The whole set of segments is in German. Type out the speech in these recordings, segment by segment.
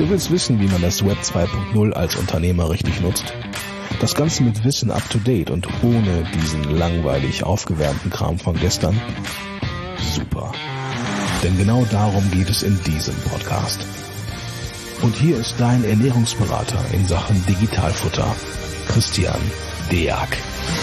Du willst wissen, wie man das Web 2.0 als Unternehmer richtig nutzt? Das Ganze mit Wissen up to date und ohne diesen langweilig aufgewärmten Kram von gestern? Super. Denn genau darum geht es in diesem Podcast. Und hier ist dein Ernährungsberater in Sachen Digitalfutter, Christian Deak.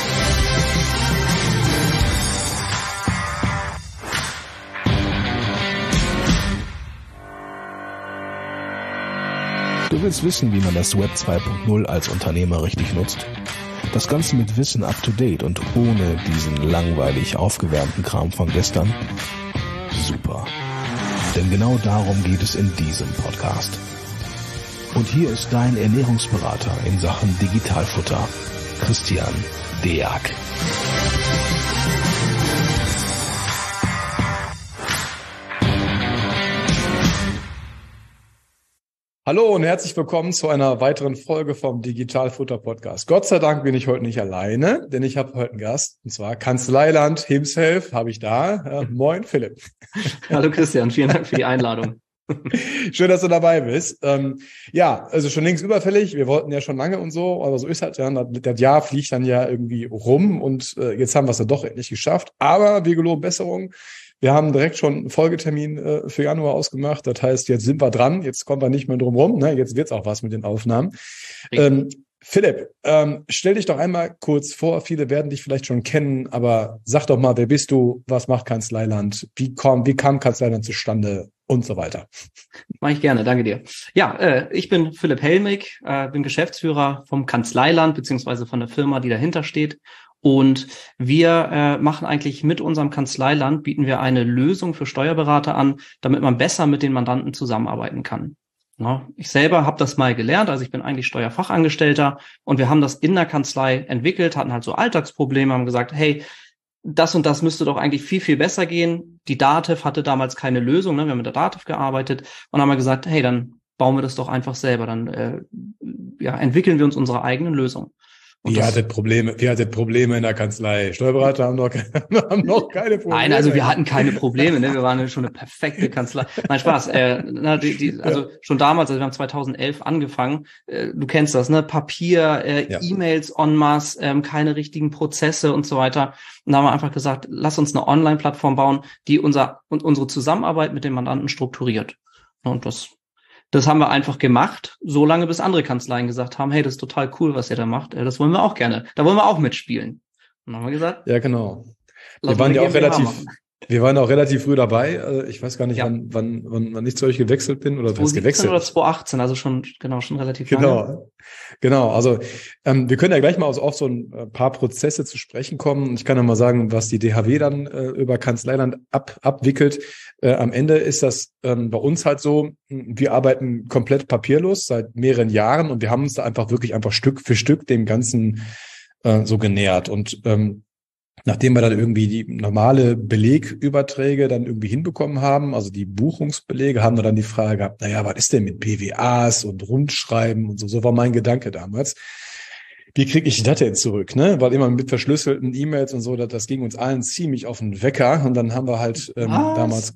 Du willst wissen, wie man das Web 2.0 als Unternehmer richtig nutzt? Das Ganze mit Wissen up to date und ohne diesen langweilig aufgewärmten Kram von gestern? Super. Denn genau darum geht es in diesem Podcast. Und hier ist dein Ernährungsberater in Sachen Digitalfutter, Christian Deak. Hallo und herzlich willkommen zu einer weiteren Folge vom Digitalfutter Podcast. Gott sei Dank bin ich heute nicht alleine, denn ich habe heute einen Gast, und zwar Kanzleiland himself habe ich da. Moin Philipp. Hallo Christian, vielen Dank für die Einladung. Schön, dass du dabei bist. Also schon längst überfällig. Wir wollten ja schon lange und so, aber so ist halt ja. Das Jahr fliegt dann ja irgendwie rum und jetzt haben wir es dann doch endlich geschafft. Aber wir geloben Besserung. Wir haben direkt schon einen Folgetermin für Januar ausgemacht. Das heißt, jetzt sind wir dran. Jetzt kommen wir nicht mehr drum rum. Ne? Jetzt wird's auch was mit den Aufnahmen. Philipp, stell dich doch einmal kurz vor. Viele werden dich vielleicht schon kennen, aber sag doch mal, wer bist du? Was macht Kanzleiland? Wie kam Kanzleiland zustande? Und so weiter. Mache ich gerne, danke dir. Ja, ich bin Philipp Helmig, bin Geschäftsführer vom Kanzleiland, beziehungsweise von der Firma, die dahinter steht. Und wir machen eigentlich mit unserem Kanzleiland, bieten wir eine Lösung für Steuerberater an, damit man besser mit den Mandanten zusammenarbeiten kann. Ja, ich selber habe das mal gelernt, also ich bin eigentlich Steuerfachangestellter und wir haben das in der Kanzlei entwickelt, hatten halt so Alltagsprobleme, haben gesagt, hey, das und das müsste doch eigentlich viel, viel besser gehen. Die DATEV hatte damals keine Lösung, ne? Wir haben mit der DATEV gearbeitet und haben gesagt, hey, dann bauen wir das doch einfach selber, dann entwickeln wir uns unsere eigenen Lösungen. Ihr hattet Probleme in der Kanzlei. Steuerberater haben noch keine Probleme. Nein, also wir hatten keine Probleme, ne? Wir waren schon eine perfekte Kanzlei. Nein, Spaß. Also schon damals, also wir haben 2011 angefangen. Du kennst das, ne? Papier, E-Mails en masse, keine richtigen Prozesse und so weiter. Und da haben wir einfach gesagt, lass uns eine Online-Plattform bauen, die unsere Zusammenarbeit mit den Mandanten strukturiert. Und das haben wir einfach gemacht, so lange bis andere Kanzleien gesagt haben, hey, das ist total cool, was ihr da macht. Das wollen wir auch gerne. Da wollen wir auch mitspielen. Und dann haben wir gesagt, ja, genau. Wir waren auch relativ früh dabei. Ich weiß gar nicht, wann ich zu euch gewechselt bin oder was gewechselt. Oder 2018, also schon relativ lange. Genau. Also wir können ja gleich mal auf so ein paar Prozesse zu sprechen kommen. Ich kann ja mal sagen, was die DHW dann über Kanzleiland abwickelt. Am Ende ist das bei uns halt so, wir arbeiten komplett papierlos seit mehreren Jahren und wir haben uns da einfach Stück für Stück dem Ganzen so genähert. Und nachdem wir dann irgendwie die normale Belegüberträge dann irgendwie hinbekommen haben, also die Buchungsbelege, haben wir dann die Frage gehabt, was ist denn mit PWAs und Rundschreiben und so? So war mein Gedanke damals. Wie kriege ich das denn zurück, ne? Weil immer mit verschlüsselten E-Mails und so, das ging uns allen ziemlich auf den Wecker. Und dann haben wir halt damals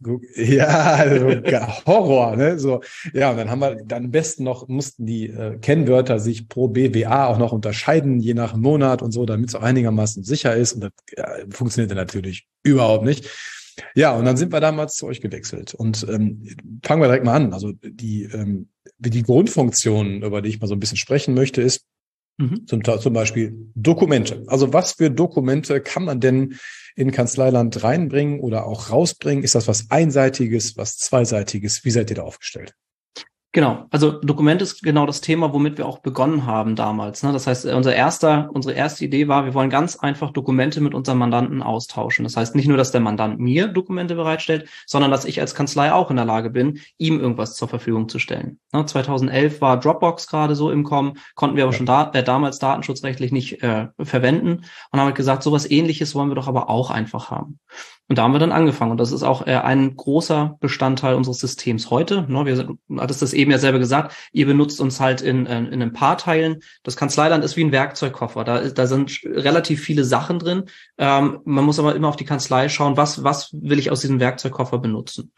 Horror, ne? So, ja, und dann haben wir dann am besten mussten die Kennwörter sich pro BWA auch noch unterscheiden, je nach Monat und so, damit es auch einigermaßen sicher ist. Und das funktionierte natürlich überhaupt nicht. Ja, und dann sind wir damals zu euch gewechselt. Und fangen wir direkt mal an. Also die Grundfunktion, über die ich mal so ein bisschen sprechen möchte, ist zum Beispiel Dokumente. Also was für Dokumente kann man denn in Kanzleiland reinbringen oder auch rausbringen? Ist das was Einseitiges, was Zweiseitiges? Wie seid ihr da aufgestellt? Genau, also Dokument ist genau das Thema, womit wir auch begonnen haben damals. Ne? Das heißt, unsere erste Idee war, wir wollen ganz einfach Dokumente mit unserem Mandanten austauschen. Das heißt nicht nur, dass der Mandant mir Dokumente bereitstellt, sondern dass ich als Kanzlei auch in der Lage bin, ihm irgendwas zur Verfügung zu stellen. Ne? 2011 war Dropbox gerade so im Kommen, konnten wir aber schon damals datenschutzrechtlich nicht verwenden und haben halt gesagt, sowas Ähnliches wollen wir doch aber auch einfach haben. Und da haben wir dann angefangen. Und das ist auch ein großer Bestandteil unseres Systems heute. Du hattest das eben ja selber gesagt. Ihr benutzt uns halt in ein paar Teilen. Das Kanzleiland ist wie ein Werkzeugkoffer. Da sind relativ viele Sachen drin. Man muss aber immer auf die Kanzlei schauen, was will ich aus diesem Werkzeugkoffer benutzen.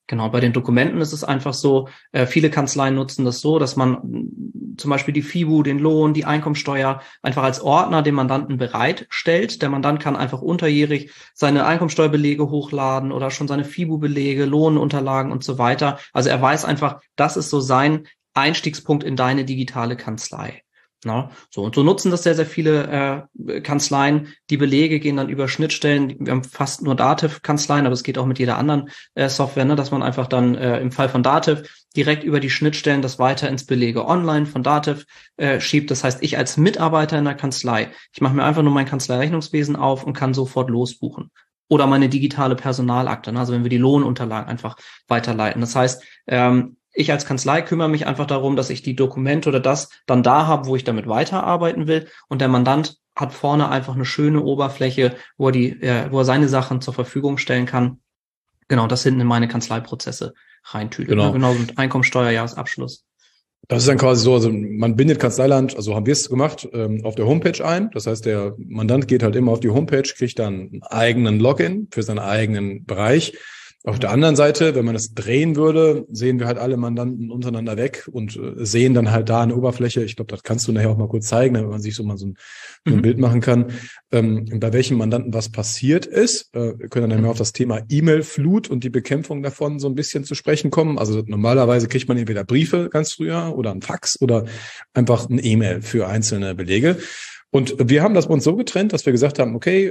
Genau, bei den Dokumenten ist es einfach so, viele Kanzleien nutzen das so, dass man zum Beispiel die FIBU, den Lohn, die Einkommensteuer einfach als Ordner dem Mandanten bereitstellt. Der Mandant kann einfach unterjährig seine Einkommensteuerbelege hochladen oder schon seine FIBU-Belege, Lohnunterlagen und so weiter. Also er weiß einfach, das ist so sein Einstiegspunkt in deine digitale Kanzlei. Na, so, und so nutzen das sehr, sehr viele Kanzleien. Die Belege gehen dann über Schnittstellen. Wir haben fast nur Dativ-Kanzleien, aber es geht auch mit jeder anderen Software, ne, dass man einfach dann im Fall von Dativ direkt über die Schnittstellen das weiter ins Belege online von Dativ schiebt. Das heißt, ich als Mitarbeiter in der Kanzlei, ich mache mir einfach nur mein Kanzleirechnungswesen auf und kann sofort losbuchen. Oder meine digitale Personalakte, ne, also wenn wir die Lohnunterlagen einfach weiterleiten. Das heißt, ich als Kanzlei kümmere mich einfach darum, dass ich die Dokumente oder das dann da habe, wo ich damit weiterarbeiten will. Und der Mandant hat vorne einfach eine schöne Oberfläche, wo er seine Sachen zur Verfügung stellen kann. Genau, das hinten in meine Kanzleiprozesse reintütet. Genau. Genauso mit Einkommensteuer, Jahresabschluss. Das ist dann quasi so, also man bindet Kanzleiland, also haben wir es gemacht, auf der Homepage ein. Das heißt, der Mandant geht halt immer auf die Homepage, kriegt dann einen eigenen Login für seinen eigenen Bereich. Auf der anderen Seite, wenn man das drehen würde, sehen wir halt alle Mandanten untereinander weg und sehen dann halt da eine Oberfläche. Ich glaube, das kannst du nachher auch mal kurz zeigen, damit man sich so mal so ein Bild machen kann, bei welchem Mandanten was passiert ist. Wir können dann mehr auf das Thema E-Mail-Flut und die Bekämpfung davon so ein bisschen zu sprechen kommen. Also normalerweise kriegt man entweder Briefe ganz früher oder ein Fax oder einfach ein E-Mail für einzelne Belege. Und wir haben das bei uns so getrennt, dass wir gesagt haben, okay,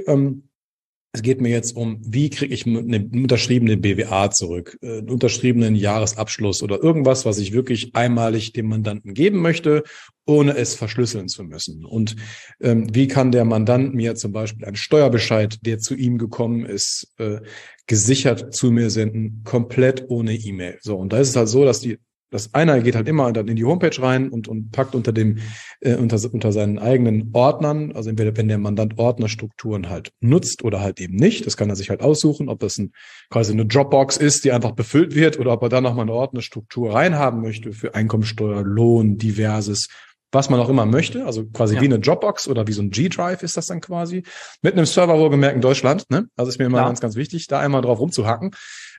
es geht mir jetzt um, wie kriege ich eine unterschriebene BWA zurück, einen unterschriebenen Jahresabschluss oder irgendwas, was ich wirklich einmalig dem Mandanten geben möchte, ohne es verschlüsseln zu müssen. Und wie kann der Mandant mir zum Beispiel einen Steuerbescheid, der zu ihm gekommen ist, gesichert zu mir senden, komplett ohne E-Mail. So, und da ist es halt so, dass das einer geht halt immer dann in die Homepage rein und packt unter seinen eigenen Ordnern, also entweder wenn der Mandant Ordnerstrukturen halt nutzt oder halt eben nicht, das kann er sich halt aussuchen, ob das quasi eine Dropbox ist, die einfach befüllt wird oder ob er da nochmal eine Ordnerstruktur reinhaben möchte für Einkommensteuer, Lohn, diverses, was man auch immer möchte, also quasi wie eine Dropbox oder wie so ein G-Drive ist das dann quasi, mit einem Server wohlgemerkt in Deutschland, ne? Also ist mir immer ganz, ganz wichtig, da einmal drauf rumzuhacken.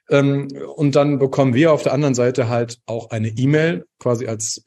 Und dann bekommen wir auf der anderen Seite halt auch eine E-Mail, quasi als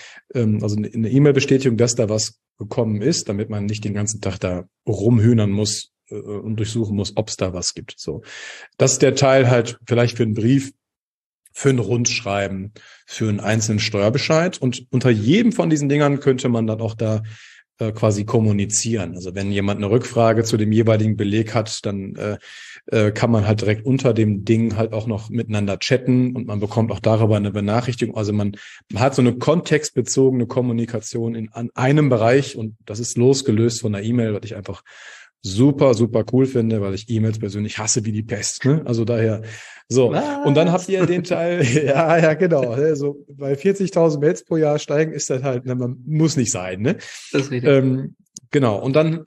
also eine E-Mail-Bestätigung, dass da was gekommen ist, damit man nicht den ganzen Tag da rumhühnern muss und durchsuchen muss, ob es da was gibt. So, das ist der Teil halt vielleicht für einen Brief, für ein Rundschreiben, für einen einzelnen Steuerbescheid. Und unter jedem von diesen Dingern könnte man dann auch da quasi kommunizieren. Also wenn jemand eine Rückfrage zu dem jeweiligen Beleg hat, dann kann man halt direkt unter dem Ding halt auch noch miteinander chatten und man bekommt auch darüber eine Benachrichtigung. Also man hat so eine kontextbezogene Kommunikation an einem Bereich und das ist losgelöst von der E-Mail, was ich einfach super, super cool finde, weil ich E-Mails persönlich hasse wie die Pest. Ne? Also daher so. Was? Und dann habt ihr den Teil, ja, genau. Also bei 40.000 Mails pro Jahr steigen ist das halt, man muss nicht sein. Ne? Das ist richtig. Genau. Und dann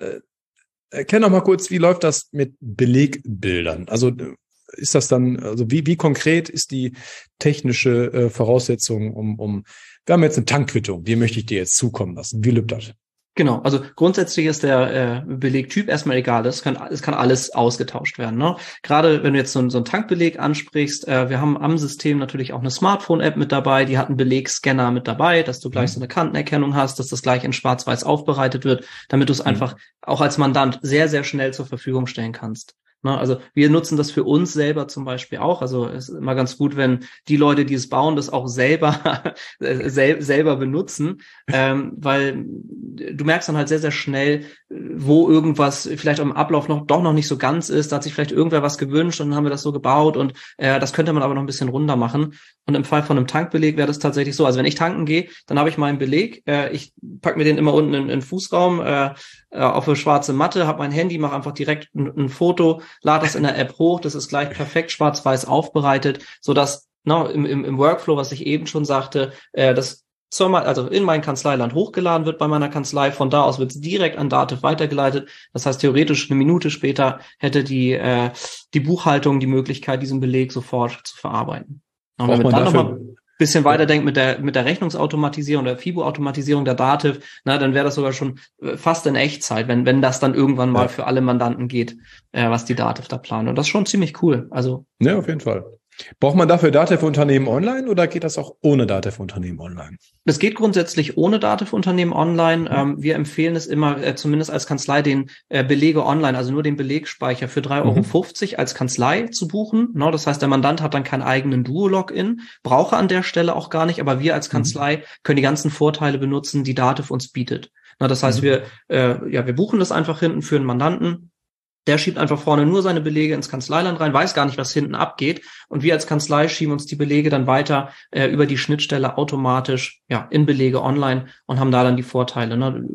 erklär noch mal kurz, wie läuft das mit Belegbildern? Also ist das dann, also wie konkret ist die technische Voraussetzung, wir haben jetzt eine Tankquittung, die möchte ich dir jetzt zukommen lassen. Wie läuft das? Genau, also grundsätzlich ist der Belegtyp erstmal egal. Es kann alles ausgetauscht werden. Ne? Gerade wenn du jetzt so einen Tankbeleg ansprichst, wir haben am System natürlich auch eine Smartphone-App mit dabei, die hat einen Belegscanner mit dabei, dass du gleich so eine Kantenerkennung hast, dass das gleich in Schwarz-Weiß aufbereitet wird, damit du es einfach auch als Mandant sehr, sehr schnell zur Verfügung stellen kannst. Ne, also wir nutzen das für uns selber zum Beispiel auch. Also es ist immer ganz gut, wenn die Leute, die es bauen, das auch selber selber benutzen, weil du merkst dann halt sehr, sehr schnell, wo irgendwas vielleicht am Ablauf doch noch nicht so ganz ist. Da hat sich vielleicht irgendwer was gewünscht und dann haben wir das so gebaut und das könnte man aber noch ein bisschen runder machen. Und im Fall von einem Tankbeleg wäre das tatsächlich so. Also wenn ich tanken gehe, dann habe ich meinen Beleg. Ich packe mir den immer unten in den Fußraum auf eine schwarze Matte, habe mein Handy, mache einfach direkt ein Foto, lade das in der App hoch. Das ist gleich perfekt schwarz-weiß aufbereitet, sodass im Workflow, was ich eben schon sagte, das also in mein Kanzleiland hochgeladen wird bei meiner Kanzlei. Von da aus wird es direkt an Dativ weitergeleitet. Das heißt, theoretisch eine Minute später hätte die Buchhaltung die Möglichkeit, diesen Beleg sofort zu verarbeiten. Und wenn wir dann nochmal ein bisschen weiterdenkt mit der Rechnungsautomatisierung, der FIBU-Automatisierung der Dativ, dann wäre das sogar schon fast in Echtzeit, wenn das dann irgendwann mal für alle Mandanten geht, was die Dativ da planen. Und das ist schon ziemlich cool. Also ja, auf jeden Fall. Braucht man dafür Datev-Unternehmen online oder geht das auch ohne Datev-Unternehmen online? Das geht grundsätzlich ohne Datev-Unternehmen online. Wir empfehlen es immer, zumindest als Kanzlei, den Belege online, also nur den Belegspeicher für 3,50 € als Kanzlei zu buchen. No, das heißt, der Mandant hat dann keinen eigenen Duo-Login, brauche an der Stelle auch gar nicht, aber wir als Kanzlei können die ganzen Vorteile benutzen, die Datev uns bietet. Na, das heißt, wir buchen das einfach hinten für einen Mandanten. Der schiebt einfach vorne nur seine Belege ins Kanzleiland rein, weiß gar nicht, was hinten abgeht. Und wir als Kanzlei schieben uns die Belege dann weiter über die Schnittstelle automatisch in Belege online und haben da dann die Vorteile.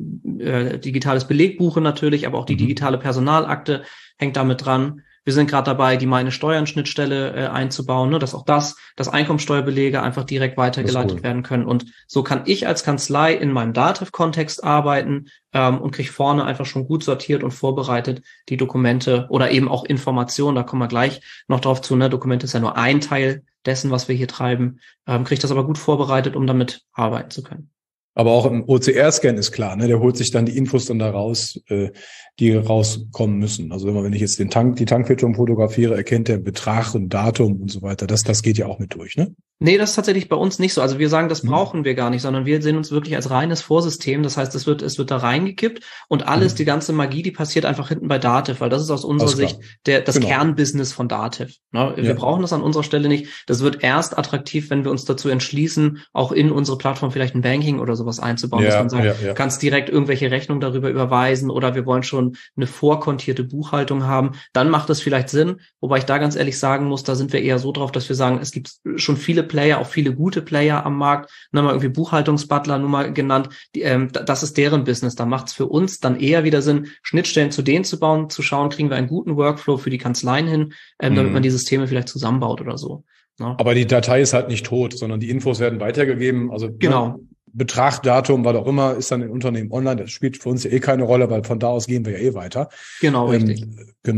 Ne? Digitales Belegbuchen natürlich, aber auch die digitale Personalakte hängt damit dran. Wir sind gerade dabei, die Meine Steuern-Schnittstelle einzubauen, ne, dass auch das Einkommensteuerbelege einfach direkt weitergeleitet werden können. Und so kann ich als Kanzlei in meinem Datev-Kontext arbeiten und kriege vorne einfach schon gut sortiert und vorbereitet die Dokumente oder eben auch Informationen. Da kommen wir gleich noch drauf zu. Ne? Dokumente ist ja nur ein Teil dessen, was wir hier treiben. Kriege das aber gut vorbereitet, um damit arbeiten zu können. Aber auch im OCR-Scan ist klar, ne? Der holt sich dann die Infos dann da raus, die rauskommen müssen. Also wenn ich jetzt die Tankquittung fotografiere, erkennt der Betrag und Datum und so weiter. Das geht ja auch mit durch, ne? Nee, das ist tatsächlich bei uns nicht so. Also wir sagen, das brauchen wir gar nicht, sondern wir sehen uns wirklich als reines Vorsystem. Das heißt, es wird da reingekippt und alles, die ganze Magie, die passiert einfach hinten bei Datev, weil das ist aus unserer Sicht das Kernbusiness von Datev. Ne? Wir brauchen das an unserer Stelle nicht. Das wird erst attraktiv, wenn wir uns dazu entschließen, auch in unsere Plattform vielleicht ein Banking oder sowas einzubauen, dass man sagt, du kannst direkt irgendwelche Rechnungen darüber überweisen oder wir wollen schon eine vorkontierte Buchhaltung haben. Dann macht das vielleicht Sinn, wobei ich da ganz ehrlich sagen muss, da sind wir eher so drauf, dass wir sagen, es gibt schon viele Player, auch viele gute Player am Markt, mal irgendwie Buchhaltungsbutler nur mal genannt, das ist deren Business. Da macht es für uns dann eher wieder Sinn, Schnittstellen zu denen zu bauen, zu schauen, kriegen wir einen guten Workflow für die Kanzleien hin, damit man die Systeme vielleicht zusammenbaut oder so. Ja. Aber die Datei ist halt nicht tot, sondern die Infos werden weitergegeben. Also genau. Betrag, Datum, was auch immer, ist dann im Unternehmen online. Das spielt für uns ja keine Rolle, weil von da aus gehen wir ja weiter. Genau, richtig.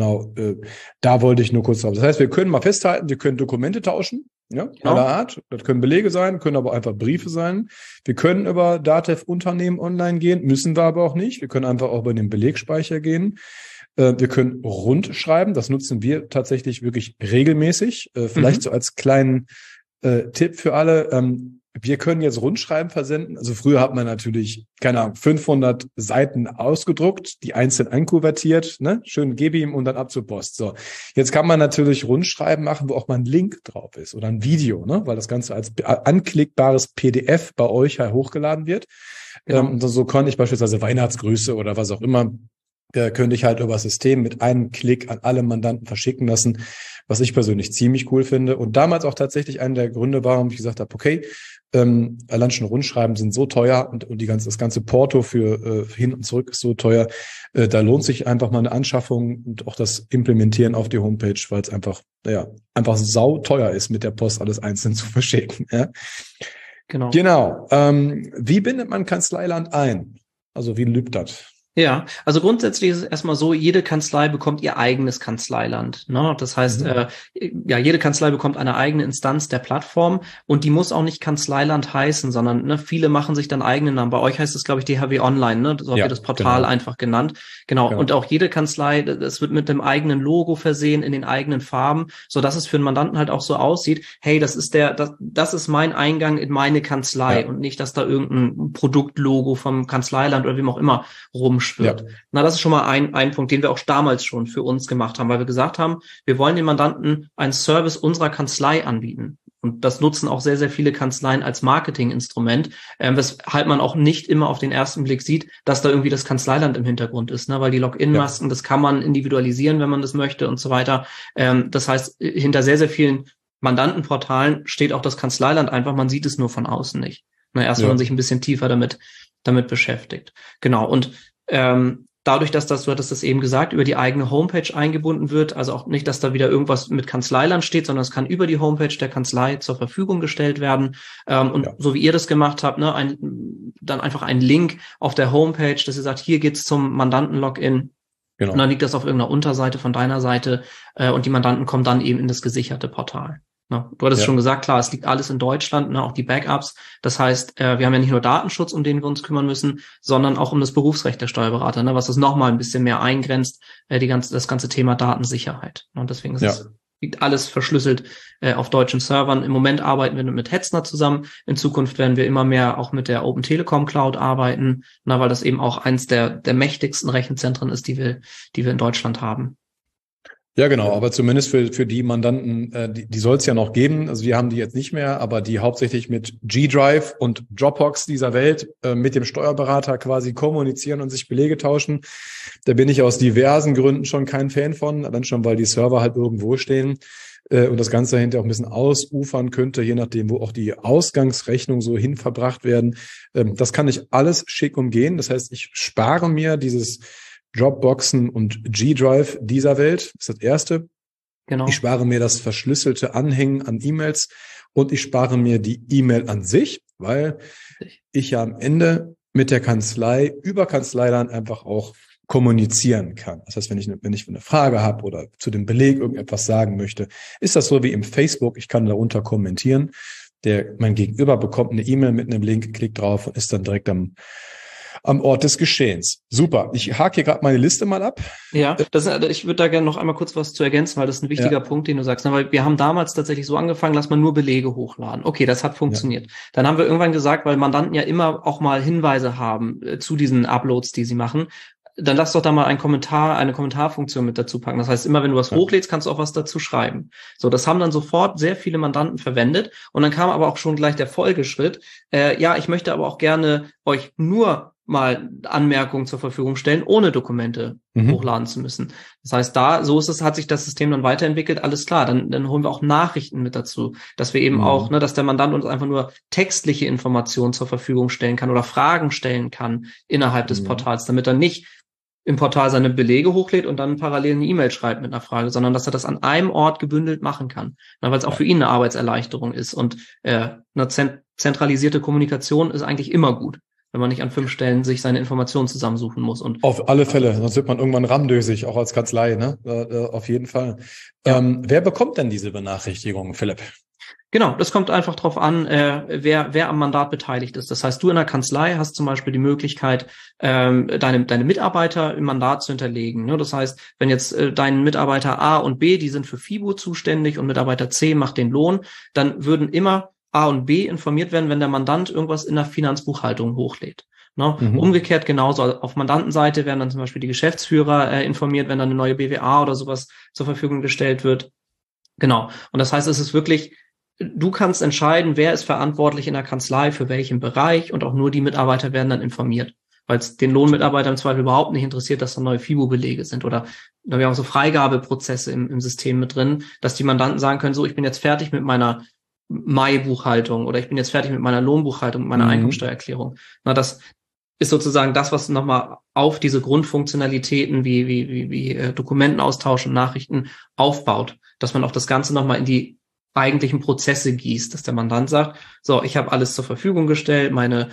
Da wollte ich nur kurz drauf. Das heißt, wir können mal festhalten, wir können Dokumente tauschen, aller Art. Das können Belege sein, können aber einfach Briefe sein. Wir können über Datev-Unternehmen online gehen, müssen wir aber auch nicht. Wir können einfach auch über den Belegspeicher gehen. Wir können rund schreiben, das nutzen wir tatsächlich wirklich regelmäßig. Vielleicht so als kleinen Tipp für alle. Wir können jetzt Rundschreiben versenden. Also früher hat man natürlich, 500 Seiten ausgedruckt, die einzeln einkuvertiert, ne? Schön gib ihm und dann ab zur Post. So. Jetzt kann man natürlich Rundschreiben machen, wo auch mal ein Link drauf ist oder ein Video, ne? Weil das Ganze als anklickbares PDF bei euch hochgeladen wird. Genau. So kann ich beispielsweise Weihnachtsgrüße oder was auch immer, könnte ich halt über das System mit einem Klick an alle Mandanten verschicken lassen, was ich persönlich ziemlich cool finde. Und damals auch tatsächlich einer der Gründe war, warum ich gesagt habe, okay, allein schon Rundschreiben sind so teuer und das ganze Porto für hin und zurück ist so teuer. Da lohnt sich einfach mal eine Anschaffung und auch das Implementieren auf die Homepage, weil es einfach sau teuer ist, mit der Post alles einzeln zu verschicken. Ja? Genau. Wie bindet man Kanzleiland ein? Also wie lübt das? Ja, also grundsätzlich ist es erstmal so, jede Kanzlei bekommt ihr eigenes Kanzleiland. Ne? Das heißt, jede Kanzlei bekommt eine eigene Instanz der Plattform und die muss auch nicht Kanzleiland heißen, sondern viele machen sich dann eigenen Namen. Bei euch heißt es, glaube ich, DHW Online, ne? So habt ihr das Portal einfach genannt. Genau. Und auch jede Kanzlei, das wird mit dem eigenen Logo versehen, in den eigenen Farben, so dass es für einen Mandanten halt auch so aussieht, hey, das ist mein Eingang in meine Kanzlei und nicht, dass da irgendein Produktlogo vom Kanzleiland oder wem auch immer rumschwirrt. Na, das ist schon mal ein Punkt, den wir auch damals schon für uns gemacht haben, weil wir gesagt haben, wir wollen den Mandanten einen Service unserer Kanzlei anbieten. Und das nutzen auch sehr, sehr viele Kanzleien als Marketinginstrument, weshalb man auch nicht immer auf den ersten Blick sieht, dass da irgendwie das Kanzleiland im Hintergrund ist, ne? Weil die Login-Masken, das kann man individualisieren, wenn man das möchte und so weiter. Das heißt, hinter sehr, sehr vielen Mandantenportalen steht auch das Kanzleiland einfach, man sieht es nur von außen nicht. Na, erst wenn man sich ein bisschen tiefer damit beschäftigt. Genau. Und dadurch, dass du hattest das eben gesagt, über die eigene Homepage eingebunden wird, also auch nicht, dass da wieder irgendwas mit Kanzleiland steht, sondern es kann über die Homepage der Kanzlei zur Verfügung gestellt werden. So wie ihr das gemacht habt, ne, dann einfach ein Link auf der Homepage, dass ihr sagt, hier geht's zum Mandanten-Login. Genau. Und dann liegt das auf irgendeiner Unterseite von deiner Seite und die Mandanten kommen dann eben in das gesicherte Portal. Na, du hattest schon gesagt, klar, es liegt alles in Deutschland, ne, auch die Backups. Das heißt, wir haben ja nicht nur Datenschutz, um den wir uns kümmern müssen, sondern auch um das Berufsrecht der Steuerberater, ne, was das nochmal ein bisschen mehr eingrenzt, das ganze Thema Datensicherheit. Und deswegen ist es liegt alles verschlüsselt auf deutschen Servern. Im Moment arbeiten wir mit Hetzner zusammen. In Zukunft werden wir immer mehr auch mit der Open Telekom Cloud arbeiten, weil das eben auch eins der mächtigsten Rechenzentren ist, die wir in Deutschland haben. Ja, genau, aber zumindest für die Mandanten, die soll es ja noch geben. Also wir haben die jetzt nicht mehr, aber die hauptsächlich mit G-Drive und Dropbox dieser Welt mit dem Steuerberater quasi kommunizieren und sich Belege tauschen. Da bin ich aus diversen Gründen schon kein Fan von, dann schon, weil die Server halt irgendwo stehen und das Ganze dahinter auch ein bisschen ausufern könnte, je nachdem, wo auch die Ausgangsrechnungen so hin verbracht werden. Das kann ich alles schick umgehen. Das heißt, ich spare mir dieses Dropboxen und G-Drive dieser Welt, ist das erste. Genau. Ich spare mir das verschlüsselte Anhängen an E-Mails und ich spare mir die E-Mail an sich, weil ich ja am Ende mit der Kanzlei über Kanzleiland einfach auch kommunizieren kann. Das heißt, wenn ich eine Frage habe oder zu dem Beleg irgendetwas sagen möchte, ist das so wie im Facebook, ich kann darunter kommentieren. Mein Gegenüber bekommt eine E-Mail mit einem Link, klickt drauf und ist dann direkt am Ort des Geschehens. Super. Ich hake hier gerade meine Liste mal ab. Ja, ich würde da gerne noch einmal kurz was zu ergänzen, weil das ist ein wichtiger Punkt, den du sagst. Weil wir haben damals tatsächlich so angefangen, lass mal nur Belege hochladen. Okay, das hat funktioniert. Ja. Dann haben wir irgendwann gesagt, weil Mandanten ja immer auch mal Hinweise haben zu diesen Uploads, die sie machen, dann lass doch da mal eine Kommentarfunktion mit dazu packen. Das heißt, immer wenn du was hochlädst, kannst du auch was dazu schreiben. So, das haben dann sofort sehr viele Mandanten verwendet. Und dann kam aber auch schon gleich der Folgeschritt. Ich möchte aber auch gerne euch nur mal Anmerkungen zur Verfügung stellen, ohne Dokumente hochladen zu müssen. Das heißt, hat sich das System dann weiterentwickelt, alles klar, dann holen wir auch Nachrichten mit dazu, dass wir eben auch, dass der Mandant uns einfach nur textliche Informationen zur Verfügung stellen kann oder Fragen stellen kann innerhalb des Portals, damit er nicht im Portal seine Belege hochlädt und dann parallel eine E-Mail schreibt mit einer Frage, sondern dass er das an einem Ort gebündelt machen kann, weil es auch für ihn eine Arbeitserleichterung ist. Und eine zentralisierte Kommunikation ist eigentlich immer gut, wenn man nicht an 5 Stellen sich seine Informationen zusammensuchen muss. Und auf alle Fälle, sonst wird man irgendwann ramdösig, auch als Kanzlei, ne? Auf jeden Fall. Ja. Wer bekommt denn diese Benachrichtigung, Philipp? Genau, das kommt einfach drauf an, wer am Mandat beteiligt ist. Das heißt, du in der Kanzlei hast zum Beispiel die Möglichkeit, deine Mitarbeiter im Mandat zu hinterlegen. Ne? Das heißt, wenn jetzt dein Mitarbeiter A und B, die sind für FIBO zuständig und Mitarbeiter C macht den Lohn, dann würden immer A und B informiert werden, wenn der Mandant irgendwas in der Finanzbuchhaltung hochlädt. Ne? Umgekehrt genauso. Auf Mandantenseite werden dann zum Beispiel die Geschäftsführer informiert, wenn dann eine neue BWA oder sowas zur Verfügung gestellt wird. Genau. Und das heißt, es ist wirklich, du kannst entscheiden, wer ist verantwortlich in der Kanzlei für welchen Bereich und auch nur die Mitarbeiter werden dann informiert, weil es den Lohnmitarbeiter im Zweifel überhaupt nicht interessiert, dass da neue FIBO-Belege sind oder wir haben auch so Freigabeprozesse im System mit drin, dass die Mandanten sagen können, so, ich bin jetzt fertig mit meiner Mai-Buchhaltung oder ich bin jetzt fertig mit meiner Lohnbuchhaltung, mit meiner Einkommensteuererklärung. Das ist sozusagen das, was nochmal auf diese Grundfunktionalitäten wie Dokumentenaustausch und Nachrichten aufbaut, dass man auch das Ganze nochmal in die eigentlichen Prozesse gießt, dass der Mandant sagt, so, ich habe alles zur Verfügung gestellt, meine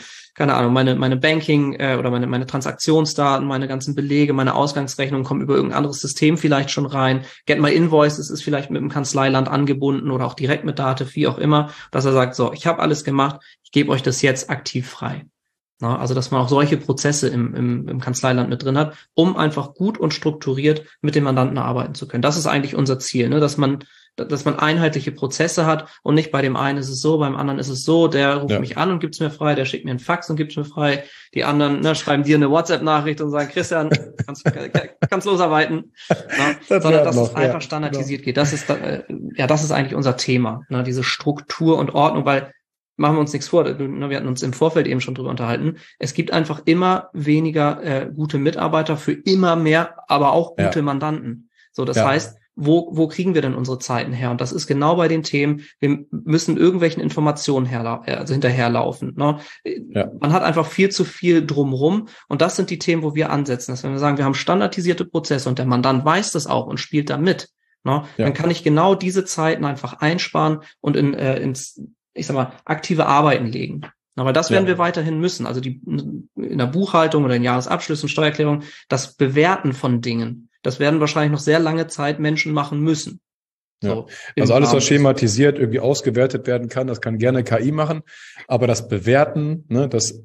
Banking oder meine Transaktionsdaten, meine ganzen Belege, meine Ausgangsrechnungen kommen über irgendein anderes System vielleicht schon rein. Get My Invoices ist vielleicht mit dem Kanzleiland angebunden oder auch direkt mit Datev, wie auch immer, dass er sagt, so, ich habe alles gemacht, ich gebe euch das jetzt aktiv frei. Na, also, dass man auch solche Prozesse im Kanzleiland mit drin hat, um einfach gut und strukturiert mit dem Mandanten arbeiten zu können. Das ist eigentlich unser Ziel, ne? Dass man einheitliche Prozesse hat und nicht bei dem einen ist es so, beim anderen ist es so, der ruft mich an und gibt's mir frei, der schickt mir einen Fax und gibt's mir frei, die anderen schreiben dir eine WhatsApp-Nachricht und sagen, Christian, kannst losarbeiten. Sondern dass es einfach standardisiert geht. Das ist eigentlich unser Thema, ne? Diese Struktur und Ordnung, weil machen wir uns nichts vor, wir hatten uns im Vorfeld eben schon drüber unterhalten, es gibt einfach immer weniger gute Mitarbeiter für immer mehr, aber auch gute Mandanten. So, das heißt, wo kriegen wir denn unsere Zeiten her? Und das ist genau bei den Themen, wir müssen irgendwelchen Informationen hinterherlaufen. Ne? Ja. Man hat einfach viel zu viel drumrum und das sind die Themen, wo wir ansetzen. Dass wenn wir sagen, wir haben standardisierte Prozesse und der Mandant weiß das auch und spielt da mit, ne? Dann kann ich genau diese Zeiten einfach einsparen und ins aktive Arbeiten legen. Aber das werden wir weiterhin müssen. Also in der Buchhaltung oder in Jahresabschlüssen, Steuererklärung, das Bewerten von Dingen, das werden wahrscheinlich noch sehr lange Zeit Menschen machen müssen. So, also alles, was schematisiert irgendwie ausgewertet werden kann, das kann gerne KI machen. Aber das Bewerten, ne, das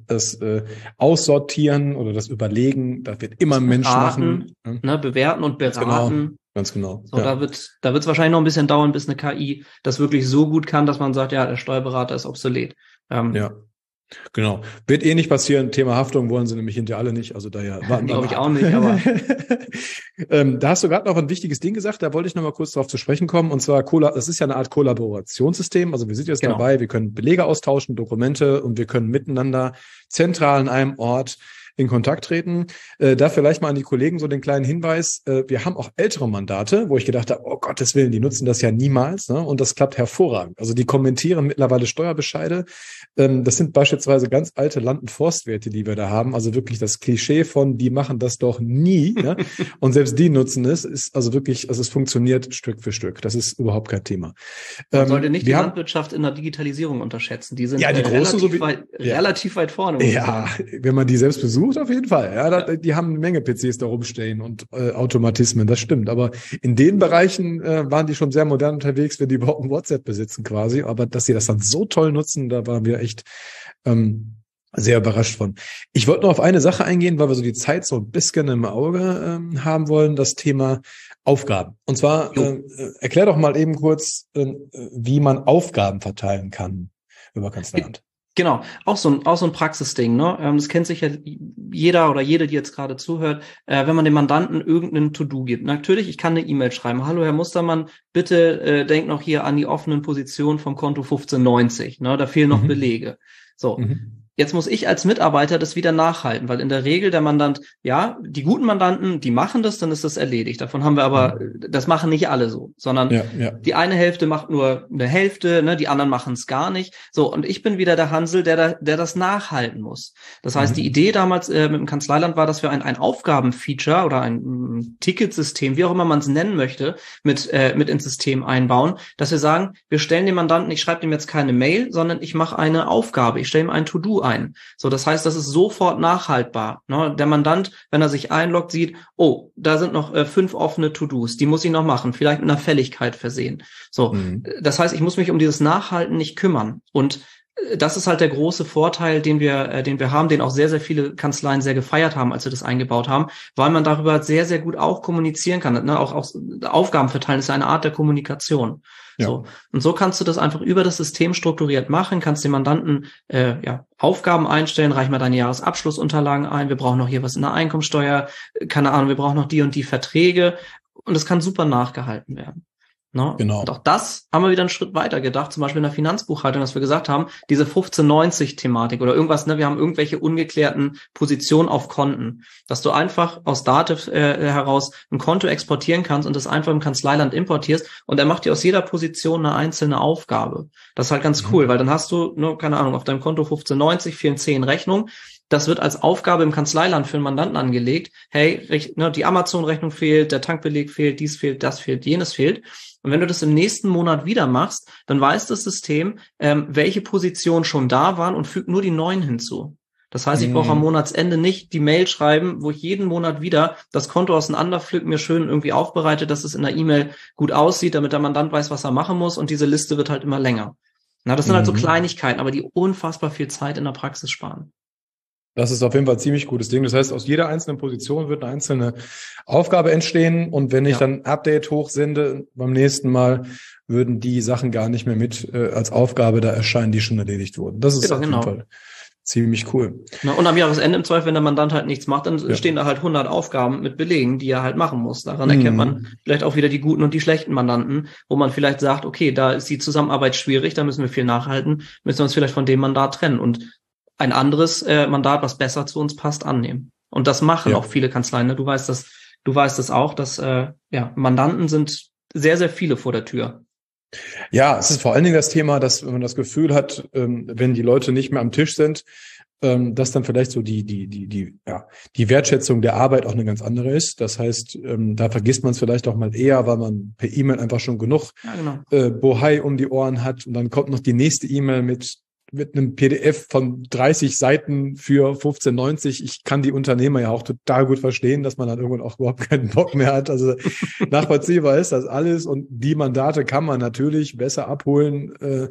Aussortieren oder das Überlegen, das wird immer ein Mensch machen. Ne, bewerten und beraten. Ganz genau. So, da wird's wahrscheinlich noch ein bisschen dauern, bis eine KI das wirklich so gut kann, dass man sagt, ja, der Steuerberater ist obsolet. Ja. Genau. Wird nicht passieren. Thema Haftung wollen sie nämlich hinterher alle nicht. Also daher warten wir glaube ich auch nicht, aber da hast du gerade noch ein wichtiges Ding gesagt, da wollte ich noch mal kurz drauf zu sprechen kommen. Und zwar, das ist ja eine Art Kollaborationssystem. Also wir sind jetzt dabei, wir können Belege austauschen, Dokumente und wir können miteinander zentral an einem Ort in Kontakt treten. Da vielleicht mal an die Kollegen so den kleinen Hinweis. Wir haben auch ältere Mandate, wo ich gedacht habe, oh Gottes Willen, die nutzen das ja niemals. Ne? Und das klappt hervorragend. Also die kommentieren mittlerweile Steuerbescheide. Das sind beispielsweise ganz alte Land- und Forstwirte, die wir da haben. Also wirklich das Klischee von, die machen das doch nie. Ja? Und selbst die nutzen es. Ist also wirklich, also es funktioniert Stück für Stück. Das ist überhaupt kein Thema. Man sollte nicht die Landwirtschaft in der Digitalisierung unterschätzen. Die sind die großen relativ weit vorne. Ja, wenn man die selbst besucht, auf jeden Fall. Ja, die haben eine Menge PCs da rumstehen und Automatismen, das stimmt. Aber in den Bereichen waren die schon sehr modern unterwegs, wenn die überhaupt ein WhatsApp besitzen quasi. Aber dass sie das dann so toll nutzen, da waren wir echt sehr überrascht von. Ich wollte noch auf eine Sache eingehen, weil wir so die Zeit so ein bisschen im Auge haben wollen, das Thema Aufgaben. Und zwar erklär doch mal eben kurz, wie man Aufgaben verteilen kann über Kanzleiland. Genau, auch so ein Praxisding, ne? Das kennt sicher jeder oder jede, die jetzt gerade zuhört, wenn man dem Mandanten irgendeinen To-Do gibt. Natürlich, ich kann eine E-Mail schreiben. Hallo, Herr Mustermann, bitte denkt noch hier an die offenen Positionen vom Konto 1590, ne? Da fehlen noch Belege. So. Jetzt muss ich als Mitarbeiter das wieder nachhalten, weil in der Regel der Mandant, ja, die guten Mandanten, die machen das, dann ist das erledigt. Davon haben wir aber, das machen nicht alle so, sondern die eine Hälfte macht nur eine Hälfte, ne, die anderen machen es gar nicht. So, und ich bin wieder der Hansel, der das nachhalten muss. Das heißt, die Idee damals mit dem Kanzleiland war, dass wir ein Aufgabenfeature oder ein Ticketsystem, wie auch immer man es nennen möchte, mit ins System einbauen, dass wir sagen, wir stellen dem Mandanten, ich schreibe dem jetzt keine Mail, sondern ich mache eine Aufgabe, ich stelle ihm ein To-Do ein. So, das heißt, das ist sofort nachhaltbar. Ne? Der Mandant, wenn er sich einloggt, sieht, oh, da sind noch 5 offene To-Dos, die muss ich noch machen, vielleicht mit einer Fälligkeit versehen. So, das heißt, ich muss mich um dieses Nachhalten nicht kümmern. Und das ist halt der große Vorteil, den wir haben, den auch sehr, sehr viele Kanzleien sehr gefeiert haben, als wir das eingebaut haben, weil man darüber sehr, sehr gut auch kommunizieren kann. Ne? Auch Aufgaben verteilen ist ja eine Art der Kommunikation. Ja. So. Und so kannst du das einfach über das System strukturiert machen, kannst dem Mandanten Aufgaben einstellen, reich mal deine Jahresabschlussunterlagen ein, wir brauchen noch hier was in der Einkommensteuer, keine Ahnung, wir brauchen noch die und die Verträge und das kann super nachgehalten werden. No? Genau. Und auch das haben wir wieder einen Schritt weiter gedacht, zum Beispiel in der Finanzbuchhaltung, dass wir gesagt haben, diese 1590-Thematik oder irgendwas, ne, wir haben irgendwelche ungeklärten Positionen auf Konten, dass du einfach aus Dativ heraus ein Konto exportieren kannst und das einfach im Kanzleiland importierst und er macht dir aus jeder Position eine einzelne Aufgabe. Das ist halt ganz cool, weil dann hast du, ne, keine Ahnung, auf deinem Konto 1590 fehlen 10 Rechnungen. Das wird als Aufgabe im Kanzleiland für einen Mandanten angelegt. Hey, ne, die Amazon-Rechnung fehlt, der Tankbeleg fehlt, dies fehlt, das fehlt, jenes fehlt. Und wenn du das im nächsten Monat wieder machst, dann weiß das System, welche Positionen schon da waren und fügt nur die neuen hinzu. Das heißt, ich brauche am Monatsende nicht die Mail schreiben, wo ich jeden Monat wieder das Konto auseinanderpflück, mir schön irgendwie aufbereite, dass es in der E-Mail gut aussieht, damit der Mandant weiß, was er machen muss und diese Liste wird halt immer länger. Na, das sind halt so Kleinigkeiten, aber die unfassbar viel Zeit in der Praxis sparen. Das ist auf jeden Fall ein ziemlich gutes Ding. Das heißt, aus jeder einzelnen Position wird eine einzelne Aufgabe entstehen. Und wenn ich dann ein Update hochsende beim nächsten Mal, würden die Sachen gar nicht mehr mit als Aufgabe da erscheinen, die schon erledigt wurden. Das ist auf jeden Fall ziemlich cool. Na, und am Jahresende im Zweifel, wenn der Mandant halt nichts macht, dann stehen da halt 100 Aufgaben mit Belegen, die er halt machen muss. Daran erkennt man vielleicht auch wieder die guten und die schlechten Mandanten, wo man vielleicht sagt, okay, da ist die Zusammenarbeit schwierig, da müssen wir viel nachhalten, müssen wir uns vielleicht von dem Mandat trennen und ein anderes Mandat, was besser zu uns passt, annehmen. Und das machen auch viele Kanzleien. Ne? Du weißt das auch, dass Mandanten sind sehr, sehr viele vor der Tür. Ja, es ist vor allen Dingen das Thema, dass wenn man das Gefühl hat, wenn die Leute nicht mehr am Tisch sind, dass dann vielleicht so die Wertschätzung der Arbeit auch eine ganz andere ist. Das heißt, da vergisst man es vielleicht auch mal eher, weil man per E-Mail einfach schon genug Bohai um die Ohren hat und dann kommt noch die nächste E-Mail mit einem PDF von 30 Seiten für 15,90. Ich kann die Unternehmer ja auch total gut verstehen, dass man dann irgendwann auch überhaupt keinen Bock mehr hat. Also nachvollziehbar ist das alles und die Mandate kann man natürlich besser abholen,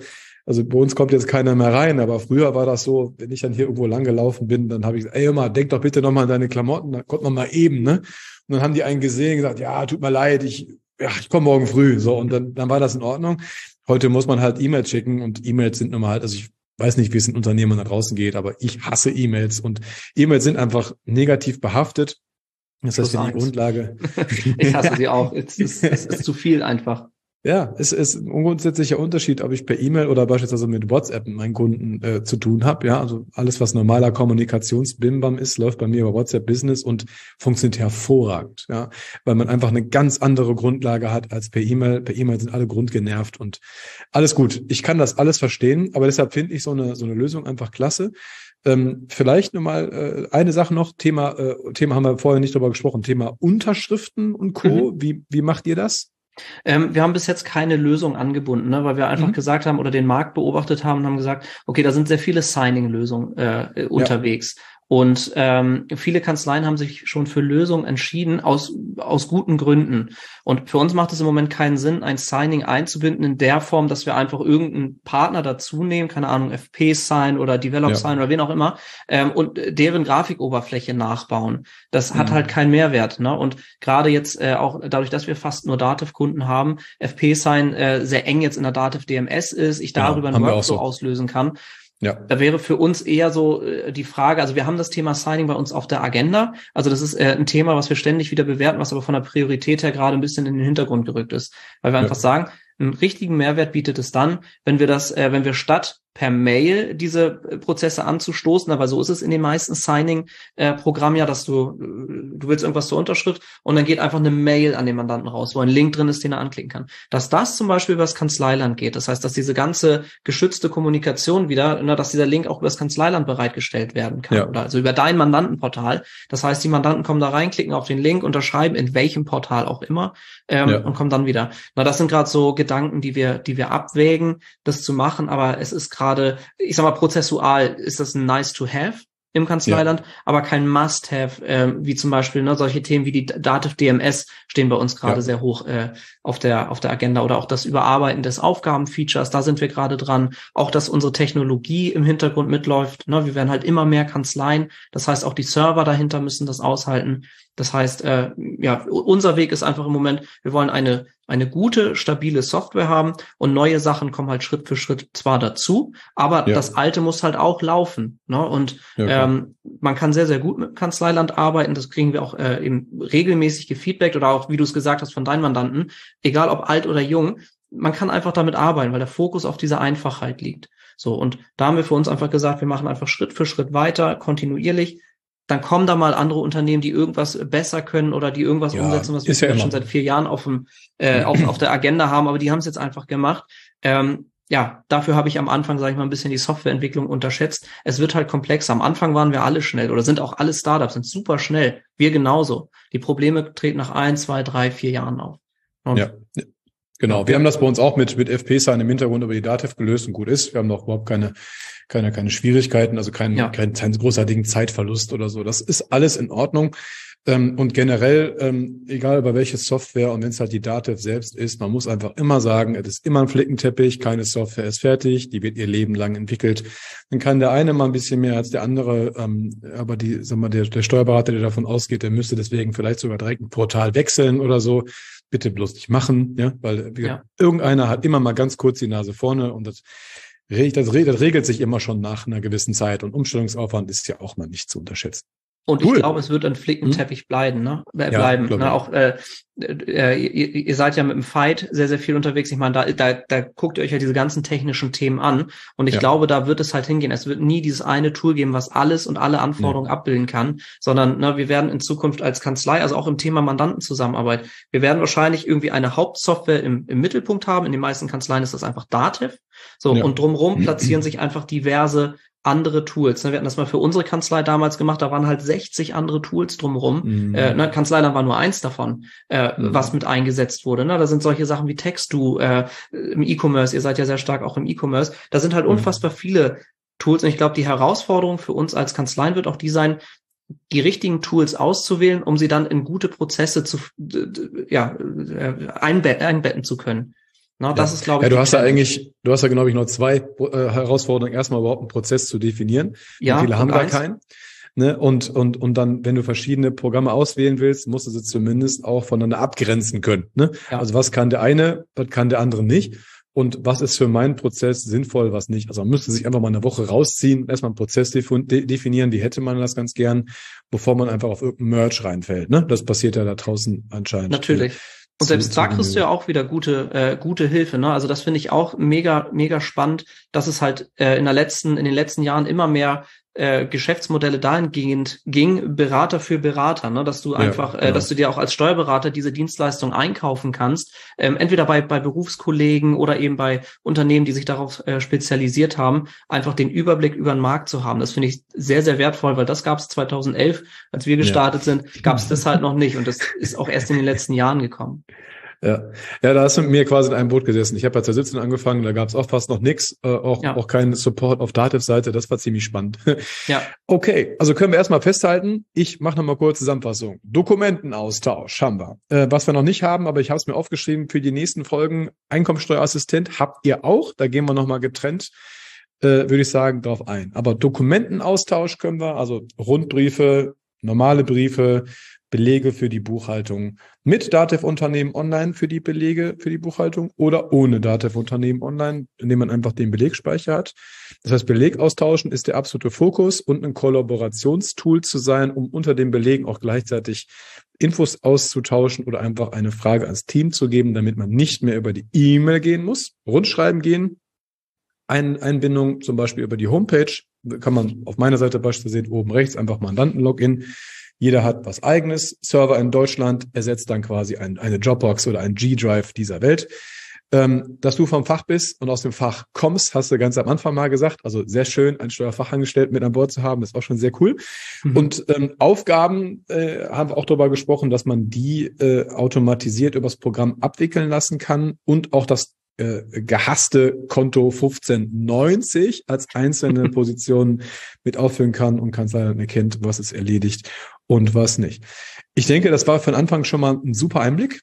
Also bei uns kommt jetzt keiner mehr rein, aber früher war das so, wenn ich dann hier irgendwo lang gelaufen bin, dann habe ich gesagt, ey Immer, denk doch bitte nochmal an deine Klamotten, da kommt man mal eben, ne? Und dann haben die einen gesehen, gesagt, ja, tut mir leid, ich komme morgen früh, so, und dann war das in Ordnung. Heute muss man halt E-Mails schicken und E-Mails sind nun mal halt, also ich weiß nicht, wie es in Unternehmen da draußen geht, aber ich hasse E-Mails und E-Mails sind einfach negativ behaftet. Das heißt, für die Grundlage. Ich hasse sie auch. Es ist zu viel einfach. Ja, es ist ein grundsätzlicher Unterschied, ob ich per E-Mail oder beispielsweise mit WhatsApp mit meinen Kunden zu tun habe. Ja, also alles, was normaler Kommunikationsbimbam ist, läuft bei mir über WhatsApp Business und funktioniert hervorragend. Ja, weil man einfach eine ganz andere Grundlage hat als per E-Mail. Per E-Mail sind alle grundgenervt und alles gut. Ich kann das alles verstehen, aber deshalb finde ich so eine Lösung einfach klasse. Vielleicht nochmal eine Sache noch, Thema haben wir vorher nicht drüber gesprochen, Thema Unterschriften und Co. Wie macht ihr das? Wir haben bis jetzt keine Lösung angebunden, ne, weil wir einfach gesagt haben oder den Markt beobachtet haben und haben gesagt, okay, da sind sehr viele Signing-Lösungen unterwegs. Und viele Kanzleien haben sich schon für Lösungen entschieden aus guten Gründen. Und für uns macht es im Moment keinen Sinn, ein Signing einzubinden in der Form, dass wir einfach irgendeinen Partner dazu nehmen, keine Ahnung, FP-Sign oder Develop-Sign oder wen auch immer, und deren Grafikoberfläche nachbauen. Das hat halt keinen Mehrwert. Ne? Und gerade jetzt auch dadurch, dass wir fast nur Dativ-Kunden haben, FP-Sign sehr eng jetzt in der Dativ DMS ist, ich darüber einen Workflow auslösen kann. Ja. Da wäre für uns eher so die Frage, also wir haben das Thema Signing bei uns auf der Agenda. Also das ist ein Thema, was wir ständig wieder bewerten, was aber von der Priorität her gerade ein bisschen in den Hintergrund gerückt ist. Weil wir einfach sagen, einen richtigen Mehrwert bietet es dann, wenn wir statt per Mail diese Prozesse anzustoßen, aber so ist es in den meisten Signing-Programmen ja, dass du willst irgendwas zur Unterschrift und dann geht einfach eine Mail an den Mandanten raus, wo ein Link drin ist, den er anklicken kann. Dass das zum Beispiel über das Kanzleiland geht, das heißt, dass diese ganze geschützte Kommunikation wieder, dass dieser Link auch über das Kanzleiland bereitgestellt werden kann, oder also über dein Mandantenportal. Das heißt, die Mandanten kommen da rein, klicken auf den Link, unterschreiben, in welchem Portal auch immer, und kommen dann wieder. Das sind gerade so Gedanken, die wir abwägen, das zu machen, aber es ist gerade, ich sag mal, prozessual ist das ein nice to have im Kanzleiland, aber kein Must-have, wie zum Beispiel solche Themen wie die Dativ DMS stehen bei uns gerade sehr hoch auf der Agenda oder auch das Überarbeiten des Aufgabenfeatures, da sind wir gerade dran. Auch, dass unsere Technologie im Hintergrund mitläuft. Ne? Wir werden halt immer mehr Kanzleien, das heißt auch die Server dahinter müssen das aushalten. Das heißt, unser Weg ist einfach im Moment, wir wollen eine gute, stabile Software haben und neue Sachen kommen halt Schritt für Schritt zwar dazu, aber das Alte muss halt auch laufen. Ne? Und man kann sehr, sehr gut mit Kanzleiland arbeiten, das kriegen wir auch eben regelmäßig gefeedbackt oder auch, wie du es gesagt hast, von deinen Mandanten, egal ob alt oder jung, man kann einfach damit arbeiten, weil der Fokus auf dieser Einfachheit liegt. So, und da haben wir für uns einfach gesagt, wir machen einfach Schritt für Schritt weiter, kontinuierlich. Dann kommen da mal andere Unternehmen, die irgendwas besser können oder die irgendwas umsetzen, was wir schon seit 4 Jahren auf der Agenda haben, aber die haben es jetzt einfach gemacht. Dafür habe ich am Anfang, sage ich mal, ein bisschen die Softwareentwicklung unterschätzt. Es wird halt komplexer. Am Anfang waren wir alle schnell oder sind auch alle Startups, sind super schnell. Wir genauso. Die Probleme treten nach 1, 2, 3, 4 Jahren auf. Genau. Wir haben das bei uns auch mit FP-Sign im Hintergrund über die Dativ gelöst und gut ist. Wir haben noch überhaupt keine Schwierigkeiten, also keinen großartigen Zeitverlust oder so. Das ist alles in Ordnung. Und generell, egal über welche Software und wenn es halt die Dativ selbst ist, man muss einfach immer sagen, es ist immer ein Flickenteppich, keine Software ist fertig, die wird ihr Leben lang entwickelt. Dann kann der eine mal ein bisschen mehr als der andere, aber der Steuerberater, der davon ausgeht, der müsste deswegen vielleicht sogar direkt ein Portal wechseln oder so. Bitte bloß nicht machen, weil irgendeiner hat immer mal ganz kurz die Nase vorne und das regelt sich immer schon nach einer gewissen Zeit und Umstellungsaufwand ist ja auch mal nicht zu unterschätzen. Und ich glaube, es wird ein Flickenteppich bleiben, ne? Auch ihr seid ja mit dem Fight sehr, sehr viel unterwegs. Ich meine, da guckt ihr euch ja diese ganzen technischen Themen an. Und ich glaube, da wird es halt hingehen. Es wird nie dieses eine Tool geben, was alles und alle Anforderungen abbilden kann, sondern wir werden in Zukunft als Kanzlei, also auch im Thema Mandantenzusammenarbeit, wir werden wahrscheinlich irgendwie eine Hauptsoftware im Mittelpunkt haben. In den meisten Kanzleien ist das einfach Dativ. Und drumherum platzieren sich einfach diverse andere Tools. Wir hatten das mal für unsere Kanzlei damals gemacht, da waren halt 60 andere Tools drumherum. Kanzleiland war nur eins davon, was mit eingesetzt wurde. Da sind solche Sachen wie Textdo im E-Commerce, ihr seid ja sehr stark auch im E-Commerce, da sind halt unfassbar viele Tools und ich glaube, die Herausforderung für uns als Kanzleien wird auch die sein, die richtigen Tools auszuwählen, um sie dann in gute Prozesse einbetten zu können. Na, das ist, glaube ich, du hast ja, glaube ich, noch zwei Herausforderungen. Erstmal überhaupt einen Prozess zu definieren. Ja, viele haben da keinen. Ne? Und dann, wenn du verschiedene Programme auswählen willst, musst du sie zumindest auch voneinander abgrenzen können. Ne? Ja. Also was kann der eine, was kann der andere nicht? Und was ist für meinen Prozess sinnvoll, was nicht? Also man müsste sich einfach mal eine Woche rausziehen, erstmal einen Prozess definieren, wie hätte man das ganz gern, bevor man einfach auf irgendein Merge reinfällt. Ne? Das passiert ja da draußen anscheinend. Natürlich. Und selbst da kriegst du ja auch wieder gute Hilfe, ne? Also das finde ich auch mega, mega spannend, dass es halt in den letzten Jahren immer mehr Geschäftsmodelle dahingehend ging, Berater für Berater, ne? Dass du einfach, genau. Dass du dir auch als Steuerberater diese Dienstleistung einkaufen kannst, entweder bei Berufskollegen oder eben bei Unternehmen, die sich darauf spezialisiert haben, einfach den Überblick über den Markt zu haben. Das finde ich sehr, sehr wertvoll, weil das gab es 2011, als wir gestartet sind, gab es das halt noch nicht und das ist auch erst in den letzten Jahren gekommen. Ja, da hast du mit mir quasi in einem Boot gesessen. Ich habe ja 2017 angefangen, da gab es auch fast noch nichts, auch keinen Support auf Dativ-Seite, das war ziemlich spannend. Ja. Okay, also können wir erstmal festhalten, ich mache nochmal kurz Zusammenfassung. Dokumentenaustausch haben wir. Was wir noch nicht haben, aber ich habe es mir aufgeschrieben für die nächsten Folgen, Einkommensteuerassistent habt ihr auch, da gehen wir nochmal getrennt, würde ich sagen, drauf ein. Aber Dokumentenaustausch können wir, also Rundbriefe, normale Briefe, Belege für die Buchhaltung mit Dativ-Unternehmen online für die Belege für die Buchhaltung oder ohne Dativ-Unternehmen online, indem man einfach den Belegspeicher hat. Das heißt, Beleg austauschen ist der absolute Fokus und ein Kollaborationstool zu sein, um unter den Belegen auch gleichzeitig Infos auszutauschen oder einfach eine Frage ans Team zu geben, damit man nicht mehr über die E-Mail gehen muss, Rundschreiben gehen, Einbindung zum Beispiel über die Homepage, kann man auf meiner Seite beispielsweise sehen, oben rechts einfach Mandanten-Login. Jeder hat was Eigenes. Server in Deutschland ersetzt dann quasi eine Dropbox oder ein G-Drive dieser Welt. Dass du vom Fach bist und aus dem Fach kommst, hast du ganz am Anfang mal gesagt. Also sehr schön, einen Steuerfachangestellten mit an Bord zu haben, ist auch schon sehr cool. Mhm. Und Aufgaben haben wir auch darüber gesprochen, dass man die automatisiert übers Programm abwickeln lassen kann und auch das gehasste Konto 1590 als einzelne Positionen mit aufführen kann und Kanzlei dann erkennt, was ist erledigt und was nicht. Ich denke, das war von Anfang schon mal ein super Einblick.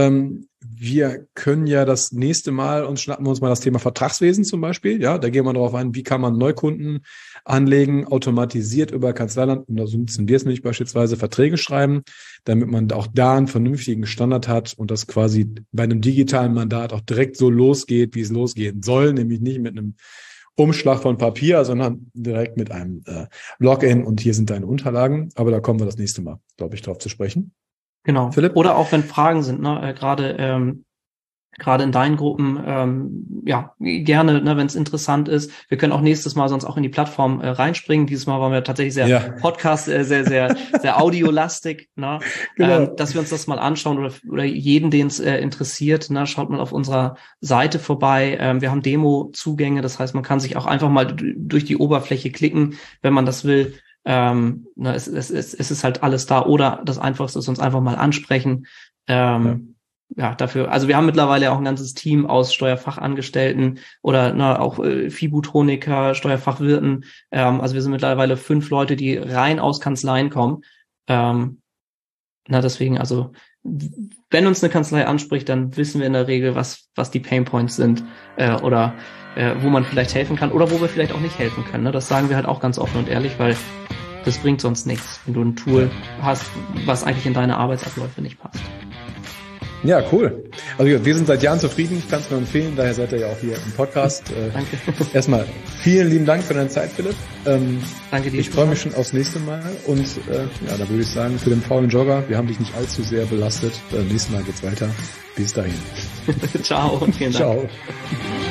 Wir können ja das nächste Mal schnappen wir uns mal das Thema Vertragswesen zum Beispiel. Ja, da gehen wir darauf ein, wie kann man Neukunden anlegen, automatisiert über Kanzleiland, und da nutzen wir es nicht, beispielsweise Verträge schreiben, damit man auch da einen vernünftigen Standard hat und das quasi bei einem digitalen Mandat auch direkt so losgeht, wie es losgehen soll, nämlich nicht mit einem Umschlag von Papier, sondern direkt mit einem Login und hier sind deine Unterlagen. Aber da kommen wir das nächste Mal, glaube ich, drauf zu sprechen. Genau. Philipp? Oder auch wenn Fragen sind, ne, gerade in deinen Gruppen, ja, gerne, ne, wenn es interessant ist. Wir können auch nächstes Mal sonst auch in die Plattform reinspringen. Dieses Mal waren wir tatsächlich sehr Podcast, sehr audiolastig, ne? Genau. Dass wir uns das mal anschauen oder jeden, den es interessiert, ne, schaut mal auf unserer Seite vorbei. Wir haben Demo-Zugänge, das heißt, man kann sich auch einfach mal durch die Oberfläche klicken, wenn man das will. Es ist halt alles da, oder das Einfachste ist uns einfach mal ansprechen. Ja, dafür, also wir haben mittlerweile auch ein ganzes Team aus Steuerfachangestellten oder auch Fibutroniker, Steuerfachwirten. Also wir sind mittlerweile 5 Leute, die rein aus Kanzleien kommen. Deswegen, also wenn uns eine Kanzlei anspricht, dann wissen wir in der Regel, was die Painpoints sind oder wo man vielleicht helfen kann oder wo wir vielleicht auch nicht helfen können. Ne? Das sagen wir halt auch ganz offen und ehrlich, weil das bringt sonst nichts, wenn du ein Tool hast, was eigentlich in deine Arbeitsabläufe nicht passt. Ja, cool. Also wir sind seit Jahren zufrieden. Ich kann es nur empfehlen. Daher seid ihr ja auch hier im Podcast. Danke. Erstmal vielen lieben Dank für deine Zeit, Philipp. Danke dir. Ich freue mich schon aufs nächste Mal. Und da würde ich sagen, für den faulen Jogger, wir haben dich nicht allzu sehr belastet. Nächstes Mal geht's weiter. Bis dahin. Ciao und vielen Dank. Ciao.